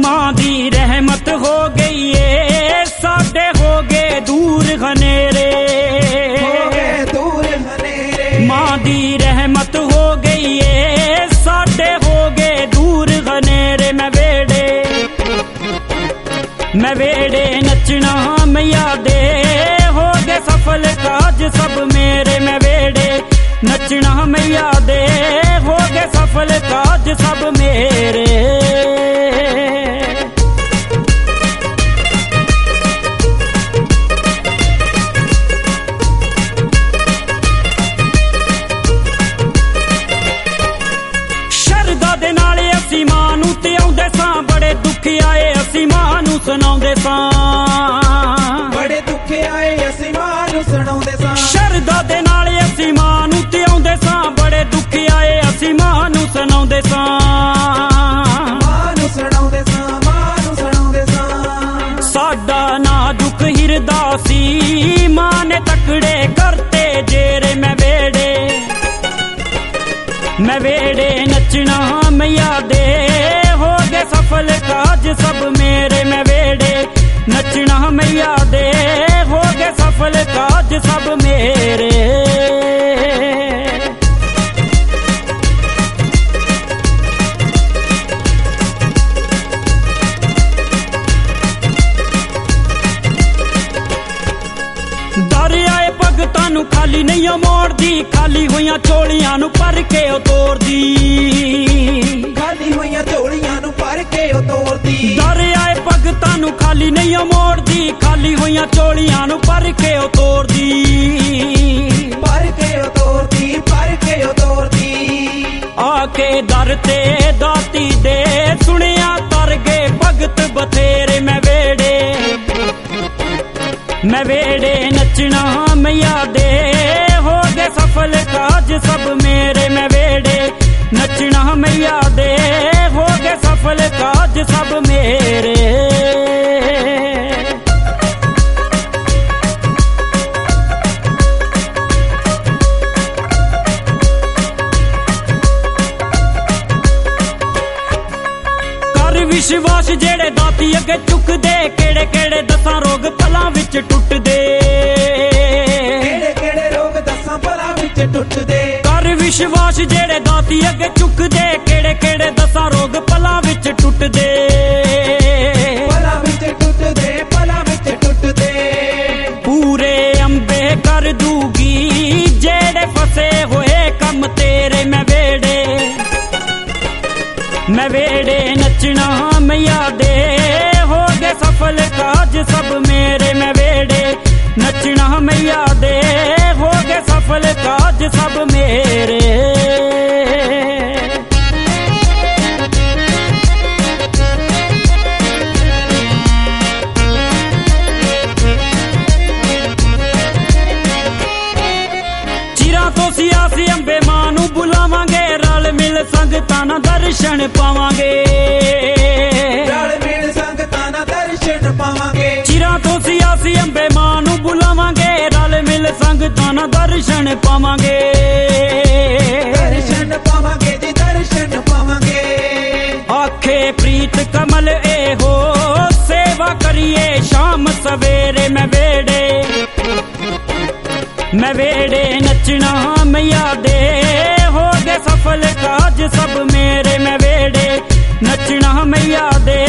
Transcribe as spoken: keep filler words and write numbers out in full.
मां दी रहमत हो गई है, साडे हो गए दूर घनेरे, हो गए दूर घनेरे। मां दी रहमत हो गई है, साडे हो गए दूर घनेरे। मैं वेड़े मैं वेड़े नचना मैया दे, हो गए सफल काज सब मेरे। मैं वेड़े नचना मैया दे, हो गए सफल काज सब मेरे। शरदा दे नाल असी मां नूं ते आउंदे सां, बड़े दुख आए असी मां नूं सुणाउंदे सां, बड़े दुख आए असी मां नूं सुणाउंदे सां। शरदा दे नाल असी मां नूं ते आउंदे सां, बड़े दुख आए असी मां नूं सुणाउंदे सां, मां नूं सुणाउंदे सां, मां नूं सुणाउंदे सां। साडा नाजुक हिरदा सी, मां ने तकड़े करते जेरे। मैं वेड़े मैं वेड़े नचना मैया दे, हो गए सफल काज सब मेरे। मैं वेड़े नचना मैया दे, हो गए सफल काज सब मेरे। दरियाए भगतां नूं खाली नहीं मोड़दी, खाली होइयां चोलियां नूं भर के ओ तोड़दी, खाली होइयां चोलियां नूं भर के ओ तोड़दी। दरियाए भगतां नूं खाली नहीं मोड़दी, खाली होइयां चोलियां नूं भर के ओ तोड़दी, भर के ओ तोड़दी, भर के ओ तोड़दी। आके दर ते दाती दे सुनिया तर गए भगत बथेरे। मैं वेड़े मैं वेड़े नचना मैया दे, हो गए सफल काज सब मेरे। मैं वेड़े नचना मैया दे, हो गए सफल काज सब मेरे। कर विश्वास जेड़े दाती अगे चुकदे, केड़े केड़े दसां रोग भला विच टुटदे, केड़े केड़े रोग दसां भला विच टुटदे। कर विश्वास जेड़े दाती अगे चुकदे, केड़े केड़े दसां रोग भला विच टुटदे, भला विच टुटदे, भला विच टुटदे। पूरे अंबे कर दूगी जेड़े फसे होए कम तेरे। मैं वेड़े मैं वेड़े नचना मैया दे, हो गए सफल काज सब मेरे। मैं वेड़े नचना मैया दे, हो गए सफल काज सब मेरे। चिरां तो सियासी अंबे मां नूं बुलावांगे, रल मिल संगतां नाल दर्शन पावांगे, रल मिल संगतां नाल दर्शन पावांगे। चिरां तो सियासी अंबे मां नूं बुलावांगे, रल मिल संगतां नाल दर्शन पावांगे, दर्शन पावांगे जी, दर्शन पावांगे। आखे प्रीत कमल ए हो, सेवा करिए शाम सवेरे। मैं वेड़े मैं वेड़े नचना मैया दे, हो गए सफल काज सब मेरे। मैं वेड़े नचना मैया दे,